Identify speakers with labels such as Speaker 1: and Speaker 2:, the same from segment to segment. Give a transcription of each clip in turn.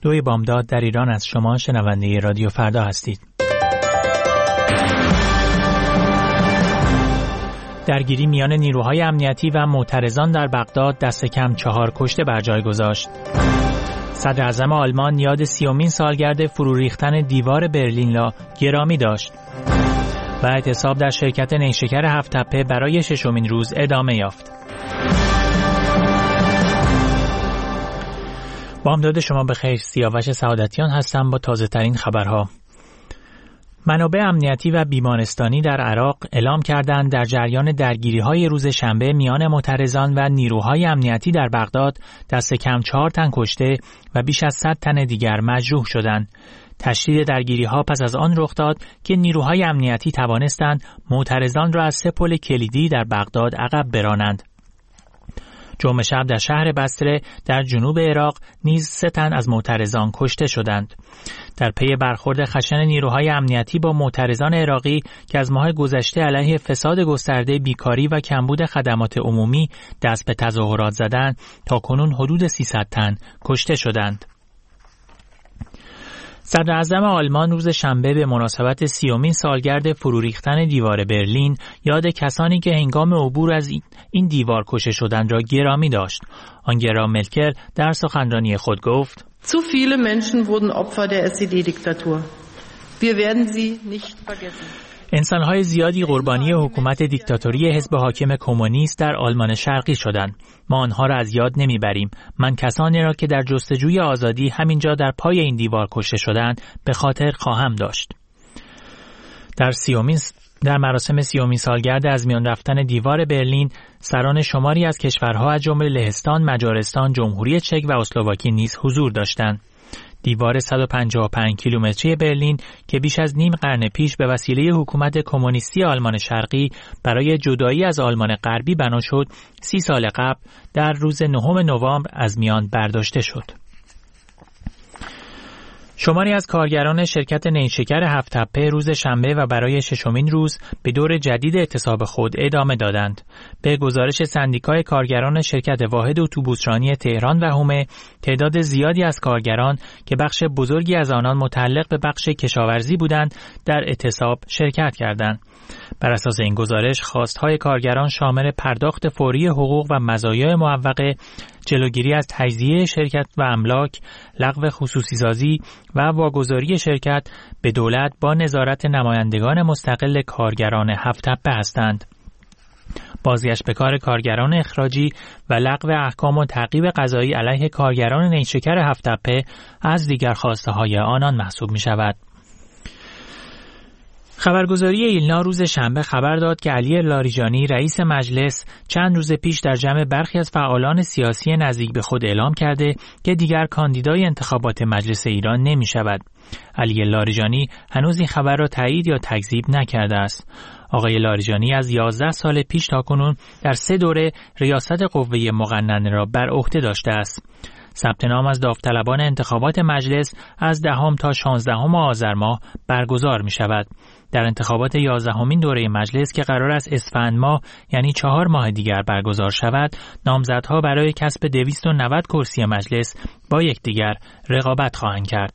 Speaker 1: 2 بامداد در ایران از شما شنونده رادیو فردا هستید. درگیری میان نیروهای امنیتی و معترضان در بغداد دست کم 4 کشته بر جای گذاشت. صدر اعظم آلمان یاد 30مین سالگرد فرو ریختن دیوار برلین را گرامی داشت. و اعتصاب در شرکت نیشکر هفت‌تپه برای 6مین روز ادامه یافت. بامداد شما بخیر. سیاوش سعادتیان هستم با تازه ترین خبرها. منابع امنیتی و بیمارستانی در عراق اعلام کردند در جریان درگیری‌های روز شنبه میان معترضان و نیروهای امنیتی در بغداد دست کم 4 تن کشته و بیش از 100 تن دیگر مجروح شدند. تشدید درگیری‌ها پس از آن رخ داد که نیروهای امنیتی توانستند معترضان را از 3 پل کلیدی در بغداد عقب برانند. جمعه شب در شهر بصره در جنوب عراق نیز 3 تن از معترضان کشته شدند. در پی برخورد خشن نیروهای امنیتی با معترضان عراقی که از ماه گذشته علیه فساد گسترده، بیکاری و کمبود خدمات عمومی دست به تظاهرات زدند، تاکنون حدود 300 تن کشته شدند. صدر اعظم آلمان روز شنبه به مناسبت 30مین سالگرد فرو ریختن دیوار برلین یاد کسانی که هنگام عبور از این دیوار کشته شدند را گرامی داشت. آنگلا مرکل در سخنرانی خود گفت:
Speaker 2: Zu viele Menschen wurden Opfer der SED-Diktatur. Wir werden sie nicht vergessen.
Speaker 1: انسان‌های زیادی قربانی حکومت دیکتاتوری حزب حاکم کمونیست در آلمان شرقی شدند. ما آنها را از یاد نمیبریم. من کسانی را که در جستجوی آزادی همینجا در پای این دیوار کشته شدند به خاطر خواهم داشت. در مراسم 30مین سالگرد از میان رفتن دیوار برلین، سران شماری از کشورها از جمله لهستان، مجارستان، جمهوری چک و اسلواکی نیز حضور داشتند. دیوار 155 کیلومتری برلین که بیش از نیم قرن پیش به وسیله حکومت کمونیستی آلمان شرقی برای جدایی از آلمان غربی بنا شد، 30 سال قبل در روز 9 نوامبر از میان برداشته شد. شماری از کارگران شرکت نیشکر هفت‌تپه روز شنبه و برای 6مین روز به دور جدید اعتصاب خود ادامه دادند. به گزارش سندیکای کارگران شرکت واحد اتوبوسرانی تهران و حومه، تعداد زیادی از کارگران که بخش بزرگی از آنان متعلق به بخش کشاورزی بودند، در اعتصاب شرکت کردند. بر اساس این گزارش، خواستهای کارگران شامل پرداخت فوری حقوق و مزایای معوقه، جلوگیری از تجزیه شرکت و املاک، لغو خصوصی‌سازی و واگذاری شرکت به دولت با نظارت نمایندگان مستقل کارگران هفت‌تپه هستند. بازگشت به کار کارگران اخراجی و لغو احکام و تعقیب قضایی علیه کارگران نیشکر هفت‌تپه از دیگر خواسته‌های آنان محسوب می‌شود. خبرگزاری ایلنا روز شنبه خبر داد که علی لاریجانی رئیس مجلس چند روز پیش در جمع برخی از فعالان سیاسی نزدیک به خود اعلام کرده که دیگر کاندیدای انتخابات مجلس ایران نمی شود. علی لاریجانی هنوز این خبر را تایید یا تکذیب نکرده است. آقای لاریجانی از 11 سال پیش تاکنون در 3 دوره ریاست قوه مقننه را بر عهده داشته است. ثبت نام از داوطلبان انتخابات مجلس از 10 تا 16 آذر ماه برگزار می شود. در انتخابات 11مین دوره مجلس که قرار است اسفند ماه یعنی 4 ماه دیگر برگزار شود، نامزدها برای کسب 290 کرسی مجلس با یکدیگر رقابت خواهند کرد.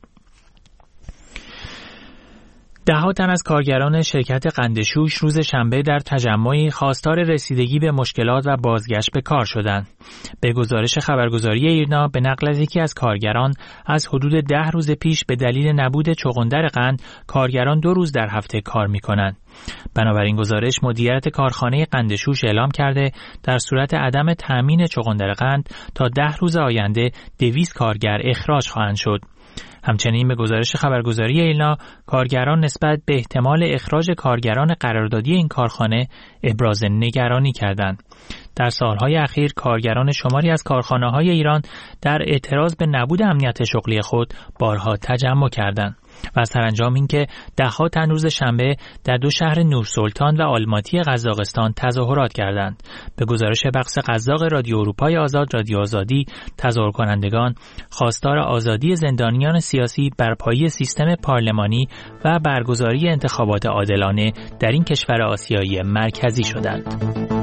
Speaker 1: 10 تن از کارگران شرکت قندشوش روز شنبه در تجمعی خواستار رسیدگی به مشکلات و بازگشت به کار شدند. به گزارش خبرگزاری ایرنا، به نقل از یکی از کارگران، از حدود 10 روز پیش به دلیل نبود چغندر قند کارگران 2 روز در هفته کار می‌کنند. بنابراین گزارش مدیریت کارخانه قندشوش اعلام کرده در صورت عدم تأمین چغندر قند تا 10 روز آینده 200 کارگر اخراج خواهند شد. همچنین به گزارش خبرگزاری ایلنا، کارگران نسبت به احتمال اخراج کارگران قراردادی این کارخانه ابراز نگرانی کردند. در سالهای اخیر کارگران شماری از کارخانه‌های ایران در اعتراض به نبود امنیت شغلی خود بارها تجمع کردند و سرانجام اینکه 10 تن روز شنبه در 2 شهر نورسلطان و آلماتی قزاقستان تظاهرات کردند. به گزارش بخش قزاق رادیو اروپای آزاد، رادیو آزادی، تظاهر کنندگان خواستار آزادی زندانیان سیاسی، برپایی سیستم پارلمانی و برگزاری انتخابات عادلانه در این کشور آسیایی مرکزی شدند.